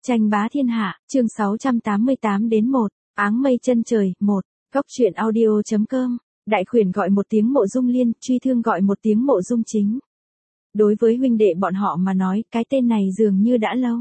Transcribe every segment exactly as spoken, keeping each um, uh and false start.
Tranh bá thiên hạ, chương sáu trăm tám mươi tám đến một, áng mây chân trời, một, góc truyện audio.com, đại khuyển gọi một tiếng Mộ Dung Liên, truy thương gọi một tiếng Mộ Dung Chính. Đối với huynh đệ bọn họ mà nói, cái tên này dường như đã lâu.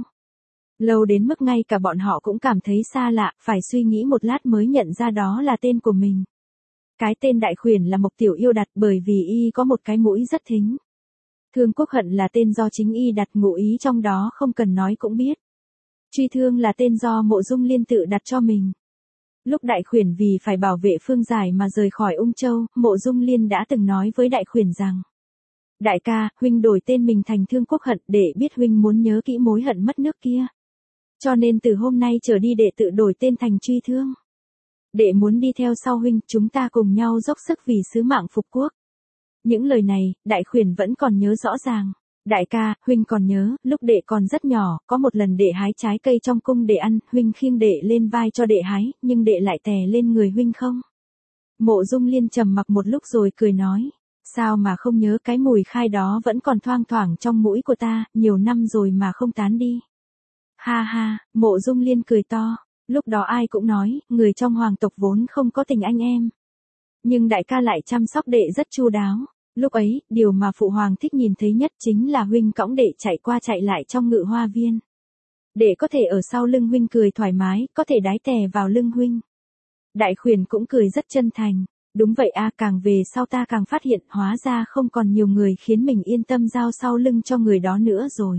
Lâu đến mức ngay cả bọn họ cũng cảm thấy xa lạ, phải suy nghĩ một lát mới nhận ra đó là tên của mình. Cái tên đại khuyển là Mộc Tiểu Yêu đặt bởi vì y có một cái mũi rất thính. Thương Quốc Hận là tên do chính y đặt, ngụ ý trong đó không cần nói cũng biết. Truy thương là tên do Mộ Dung Liên tự đặt cho mình. Lúc đại khuyển vì phải bảo vệ Phương Giải mà rời khỏi Ung Châu, Mộ Dung Liên đã từng nói với đại khuyển rằng: đại ca, huynh đổi tên mình thành Thương Quốc Hận để biết huynh muốn nhớ kỹ mối hận mất nước kia. Cho nên từ hôm nay trở đi đệ tự đổi tên thành Truy Thương. Đệ muốn đi theo sau huynh, chúng ta cùng nhau dốc sức vì sứ mạng phục quốc. Những lời này, đại khuyển vẫn còn nhớ rõ ràng. Đại ca, huynh còn nhớ, lúc đệ còn rất nhỏ, có một lần đệ hái trái cây trong cung để ăn, huynh khiêng đệ lên vai cho đệ hái, nhưng đệ lại tè lên người huynh không? Mộ Dung Liên trầm mặc một lúc rồi cười nói: sao mà không nhớ, cái mùi khai đó vẫn còn thoang thoảng trong mũi của ta, nhiều năm rồi mà không tán đi. Ha ha, Mộ Dung Liên cười to, lúc đó ai cũng nói, người trong hoàng tộc vốn không có tình anh em. Nhưng đại ca lại chăm sóc đệ rất chu đáo. Lúc ấy, điều mà phụ hoàng thích nhìn thấy nhất chính là huynh cõng đệ chạy qua chạy lại trong ngự hoa viên. Đệ có thể ở sau lưng huynh cười thoải mái, có thể đái tè vào lưng huynh. Đại khuyển cũng cười rất chân thành. Đúng vậy a, càng về sau ta càng phát hiện hóa ra không còn nhiều người khiến mình yên tâm giao sau lưng cho người đó nữa rồi.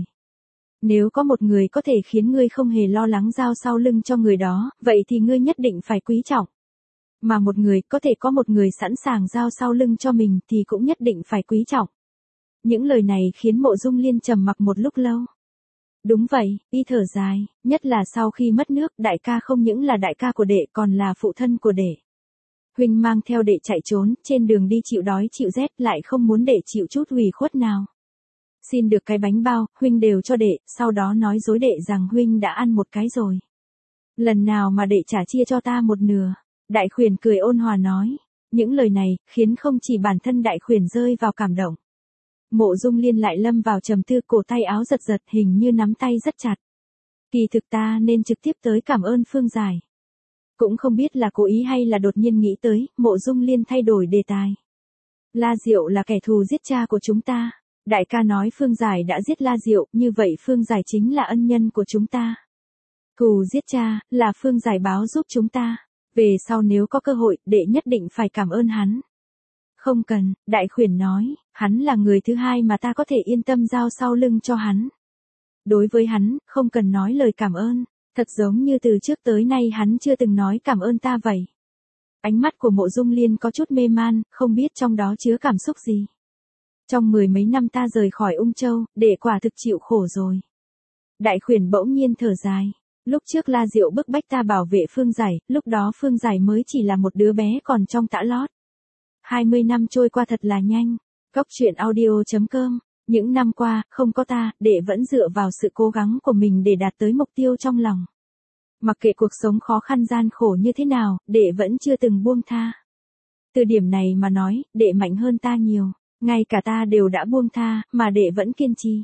Nếu có một người có thể khiến ngươi không hề lo lắng giao sau lưng cho người đó, vậy thì ngươi nhất định phải quý trọng. Mà một người có thể có một người sẵn sàng giao sau lưng cho mình thì cũng nhất định phải quý trọng. Những lời này khiến Mộ Dung Liên trầm mặc một lúc lâu. Đúng vậy, y thở dài, nhất là sau khi mất nước, đại ca không những là đại ca của đệ còn là phụ thân của đệ. Huynh mang theo đệ chạy trốn, trên đường đi chịu đói chịu rét lại không muốn đệ chịu chút ủy khuất nào. Xin được cái bánh bao, huynh đều cho đệ, sau đó nói dối đệ rằng huynh đã ăn một cái rồi. Lần nào mà đệ trả chia cho ta một nửa. Đại khuyển cười ôn hòa nói. Những lời này, khiến không chỉ bản thân đại khuyển rơi vào cảm động. Mộ Dung Liên lại lâm vào trầm tư, cổ tay áo giật giật, hình như nắm tay rất chặt. Kỳ thực ta nên trực tiếp tới cảm ơn Phương Giải. Cũng không biết là cố ý hay là đột nhiên nghĩ tới, Mộ Dung Liên thay đổi đề tài. La Diệu là kẻ thù giết cha của chúng ta. Đại ca nói Phương Giải đã giết La Diệu, như vậy Phương Giải chính là ân nhân của chúng ta. Thù giết cha, là Phương Giải báo giúp chúng ta. Về sau nếu có cơ hội, đệ nhất định phải cảm ơn hắn. Không cần, đại khuyển nói, hắn là người thứ hai mà ta có thể yên tâm giao sau lưng cho hắn. Đối với hắn, không cần nói lời cảm ơn, thật giống như từ trước tới nay hắn chưa từng nói cảm ơn ta vậy. Ánh mắt của Mộ Dung Liên có chút mê man, không biết trong đó chứa cảm xúc gì. Trong mười mấy năm ta rời khỏi Ung Châu, đệ quả thực chịu khổ rồi. Đại khuyển bỗng nhiên thở dài. Lúc trước La Diệu bức bách ta bảo vệ Phương Giải, lúc đó Phương Giải mới chỉ là một đứa bé còn trong tã lót. hai mươi năm trôi qua thật là nhanh. Góc truyện audio.com, những năm qua, không có ta, đệ vẫn dựa vào sự cố gắng của mình để đạt tới mục tiêu trong lòng. Mặc kệ cuộc sống khó khăn gian khổ như thế nào, đệ vẫn chưa từng buông tha. Từ điểm này mà nói, đệ mạnh hơn ta nhiều. Ngay cả ta đều đã buông tha, mà đệ vẫn kiên trì.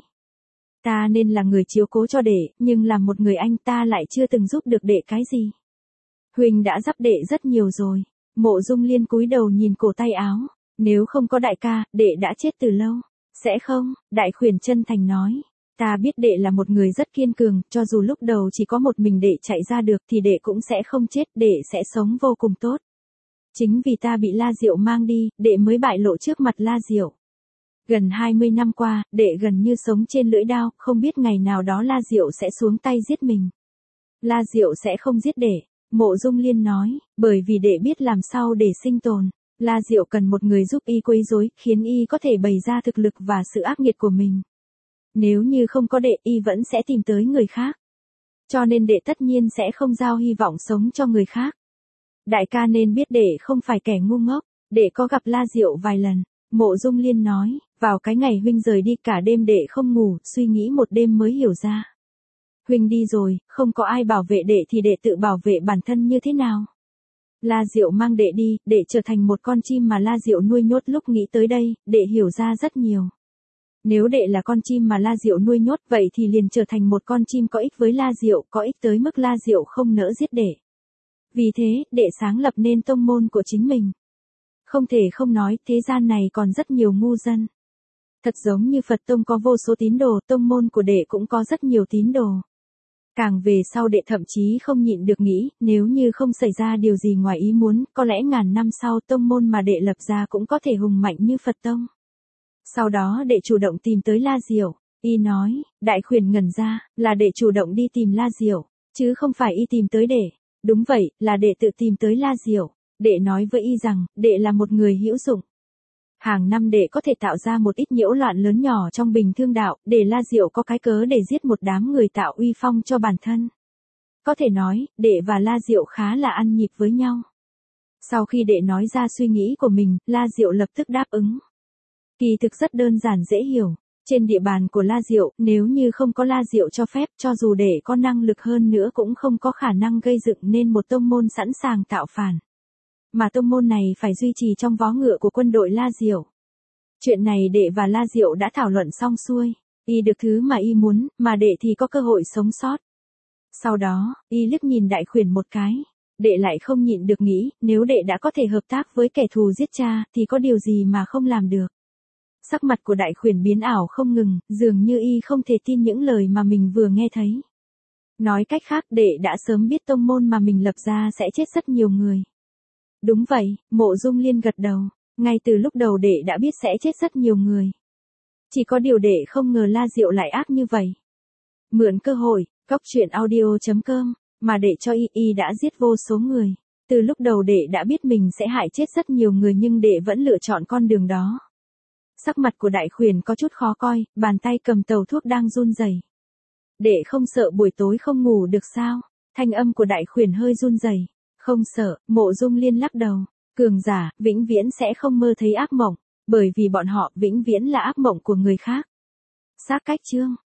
Ta nên là người chiếu cố cho đệ, nhưng làm một người anh ta lại chưa từng giúp được đệ cái gì. Huynh đã giúp đệ rất nhiều rồi. Mộ Dung Liên cúi đầu nhìn cổ tay áo. Nếu không có đại ca, đệ đã chết từ lâu. Sẽ không, đại khuyển chân thành nói. Ta biết đệ là một người rất kiên cường, cho dù lúc đầu chỉ có một mình đệ chạy ra được thì đệ cũng sẽ không chết, đệ sẽ sống vô cùng tốt. Chính vì ta bị La Diệu mang đi, đệ mới bại lộ trước mặt La Diệu. Gần hai mươi năm qua, đệ gần như sống trên lưỡi đao, không biết ngày nào đó La Diệu sẽ xuống tay giết mình. La Diệu sẽ không giết đệ, Mộ Dung Liên nói, bởi vì đệ biết làm sao để sinh tồn. La Diệu cần một người giúp y quấy rối, khiến y có thể bày ra thực lực và sự ác nghiệt của mình. Nếu như không có đệ, y vẫn sẽ tìm tới người khác. Cho nên đệ tất nhiên sẽ không giao hy vọng sống cho người khác. Đại ca nên biết đệ không phải kẻ ngu ngốc, đệ có gặp La Diệu vài lần. Mộ Dung Liên nói, vào cái ngày huynh rời đi cả đêm đệ không ngủ, suy nghĩ một đêm mới hiểu ra. Huynh đi rồi, không có ai bảo vệ đệ thì đệ tự bảo vệ bản thân như thế nào? La Diệu mang đệ đi, đệ trở thành một con chim mà La Diệu nuôi nhốt, lúc nghĩ tới đây, đệ hiểu ra rất nhiều. Nếu đệ là con chim mà La Diệu nuôi nhốt vậy thì liền trở thành một con chim có ích với La Diệu, có ích tới mức La Diệu không nỡ giết đệ. Vì thế, đệ sáng lập nên tông môn của chính mình. Không thể không nói, thế gian này còn rất nhiều ngu dân. Thật giống như Phật tông có vô số tín đồ, tông môn của đệ cũng có rất nhiều tín đồ. Càng về sau đệ thậm chí không nhịn được nghĩ, nếu như không xảy ra điều gì ngoài ý muốn, có lẽ ngàn năm sau tông môn mà đệ lập ra cũng có thể hùng mạnh như Phật tông. Sau đó đệ chủ động tìm tới La Diệu, y nói, Đại Khuyển ngẩn ra, là đệ chủ động đi tìm La Diệu, chứ không phải y tìm tới đệ. Đúng vậy, là đệ tự tìm tới La Diệu. Đệ nói với y rằng, đệ là một người hữu dụng. Hàng năm đệ có thể tạo ra một ít nhiễu loạn lớn nhỏ trong bình thương đạo, để La Diệu có cái cớ để giết một đám người tạo uy phong cho bản thân. Có thể nói, đệ và La Diệu khá là ăn nhịp với nhau. Sau khi đệ nói ra suy nghĩ của mình, La Diệu lập tức đáp ứng. Kỳ thực rất đơn giản dễ hiểu. Trên địa bàn của La Diệu, nếu như không có La Diệu cho phép, cho dù đệ có năng lực hơn nữa cũng không có khả năng gây dựng nên một tông môn sẵn sàng tạo phản. Mà tông môn này phải duy trì trong vó ngựa của quân đội La Diệu. Chuyện này đệ và La Diệu đã thảo luận xong xuôi. Y được thứ mà y muốn, mà đệ thì có cơ hội sống sót. Sau đó, y liếc nhìn Đại Khuyển một cái. Đệ lại không nhịn được nghĩ, nếu đệ đã có thể hợp tác với kẻ thù giết cha, thì có điều gì mà không làm được. Sắc mặt của Đại Khuyển biến ảo không ngừng, dường như y không thể tin những lời mà mình vừa nghe thấy. Nói cách khác, đệ đã sớm biết tông môn mà mình lập ra sẽ chết rất nhiều người. Đúng vậy, Mộ Dung Liên gật đầu. Ngay từ lúc đầu đệ đã biết sẽ chết rất nhiều người. Chỉ có điều đệ không ngờ La Diệu lại ác như vậy. Mượn cơ hội, cóc truyện audio chấm com, mà đệ cho y y đã giết vô số người. Từ lúc đầu đệ đã biết mình sẽ hại chết rất nhiều người nhưng đệ vẫn lựa chọn con đường đó. Sắc mặt của Đại Khuyển có chút khó coi, bàn tay cầm tàu thuốc đang run rẩy. Đệ không sợ buổi tối không ngủ được sao? Thanh âm của Đại Khuyển hơi run rẩy. Không sợ, Mộ Dung Liên lắc đầu. Cường giả, vĩnh viễn sẽ không mơ thấy ác mộng, bởi vì bọn họ vĩnh viễn là ác mộng của người khác. Xác cách chương